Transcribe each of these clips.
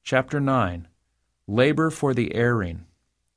Chapter 9. Labor for the Erring.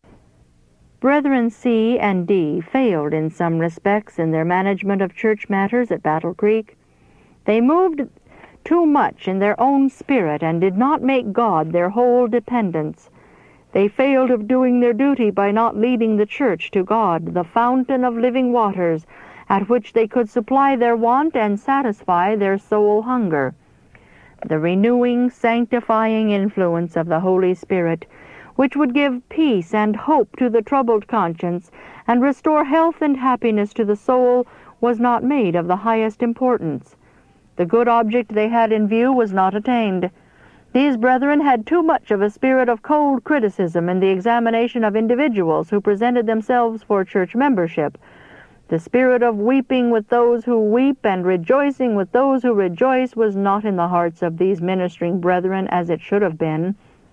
Brethren C and D failed in some respects in their management of church matters at Battle Creek. They moved too much in their own spirit and did not make God their whole dependence. They failed of doing their duty by not leading the church to God, the fountain of living waters, at which they could supply their want and satisfy their soul hunger. The renewing, sanctifying influence of the Holy Spirit, which would give peace and hope to the troubled conscience and restore health and happiness to the soul, was not made of the highest importance. The good object they had in view was not attained. These brethren had too much of a spirit of cold criticism in the examination of individuals who presented themselves for church membership. The spirit of weeping with those who weep and rejoicing with those who rejoice was not in the hearts of these ministering brethren as it should have been.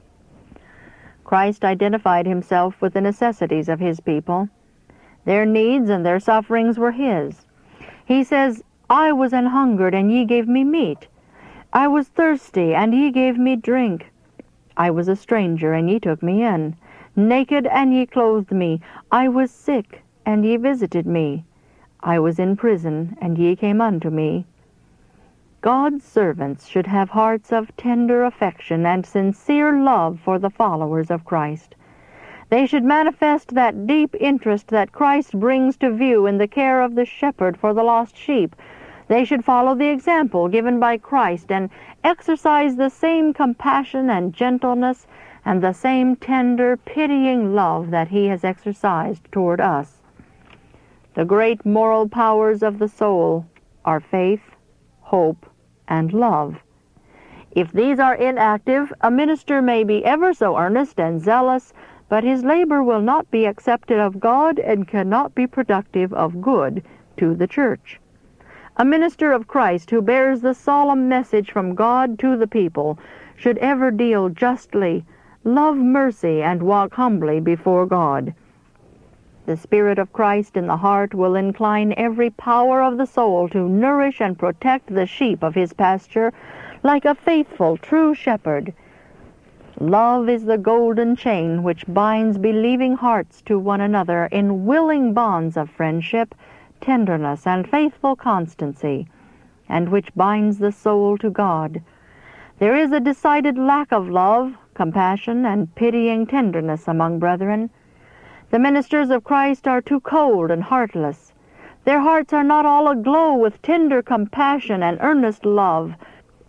Christ identified himself with the necessities of his people. Their needs and their sufferings were his. He says, "I was an hungered, and ye gave me meat. I was thirsty, and ye gave me drink. I was a stranger, and ye took me in. Naked, and ye clothed me. I was sick, and ye visited me. I was in prison, and ye came unto me." God's servants should have hearts of tender affection and sincere love for the followers of Christ. They should manifest that deep interest that Christ brings to view in the care of the shepherd for the lost sheep. They should follow the example given by Christ and exercise the same compassion and gentleness and the same tender, pitying love that he has exercised toward us. The great moral powers of the soul are faith, hope, and love. If these are inactive, a minister may be ever so earnest and zealous, but his labor will not be accepted of God and cannot be productive of good to the church. A minister of Christ who bears the solemn message from God to the people should ever deal justly, love mercy, and walk humbly before God. The Spirit of Christ in the heart will incline every power of the soul to nourish and protect the sheep of his pasture like a faithful, true shepherd. Love is the golden chain which binds believing hearts to one another in willing bonds of friendship, tenderness, and faithful constancy, and which binds the soul to God. There is a decided lack of love, compassion, and pitying tenderness among brethren. The ministers of Christ are too cold and heartless. Their hearts are not all aglow with tender compassion and earnest love.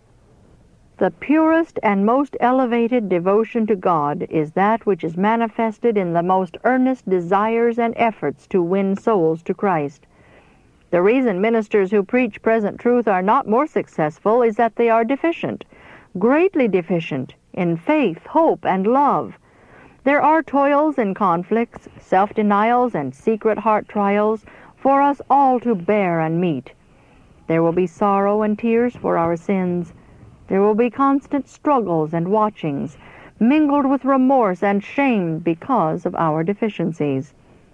The purest and most elevated devotion to God is that which is manifested in the most earnest desires and efforts to win souls to Christ. The reason ministers who preach present truth are not more successful is that they are deficient, greatly deficient, in faith, hope, and love. There are toils and conflicts, self-denials and secret heart trials for us all to bear and meet. There will be sorrow and tears for our sins. There will be constant struggles and watchings, mingled with remorse and shame because of our deficiencies.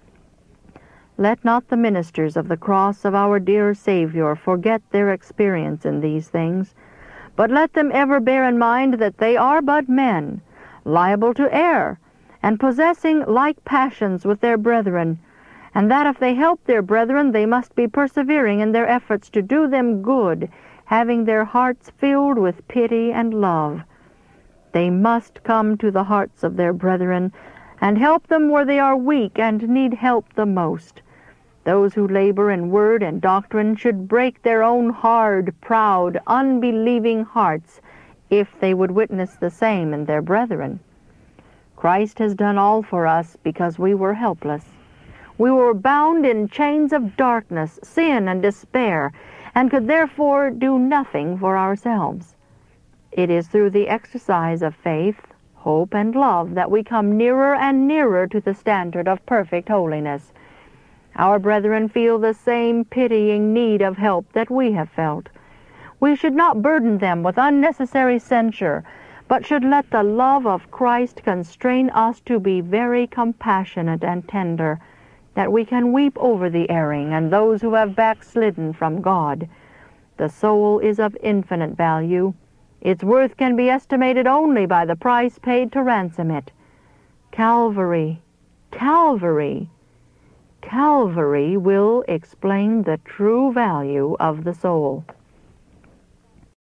Let not the ministers of the cross of our dear Savior forget their experience in these things, but let them ever bear in mind that they are but men, liable to err, and possessing like passions with their brethren, and that if they help their brethren, they must be persevering in their efforts to do them good, having their hearts filled with pity and love. They must come to the hearts of their brethren and help them where they are weak and need help the most. Those who labor in word and doctrine should break their own hard, proud, unbelieving hearts if they would witness the same in their brethren. Christ has done all for us because we were helpless. We were bound in chains of darkness, sin, and despair, and could therefore do nothing for ourselves. It is through the exercise of faith, hope, and love that we come nearer and nearer to the standard of perfect holiness. Our brethren feel the same pitying need of help that we have felt. We should not burden them with unnecessary censure, but should let the love of Christ constrain us to be very compassionate and tender, that we can weep over the erring and those who have backslidden from God. The soul is of infinite value. Its worth can be estimated only by the price paid to ransom it. Calvary, Calvary, Calvary will explain the true value of the soul.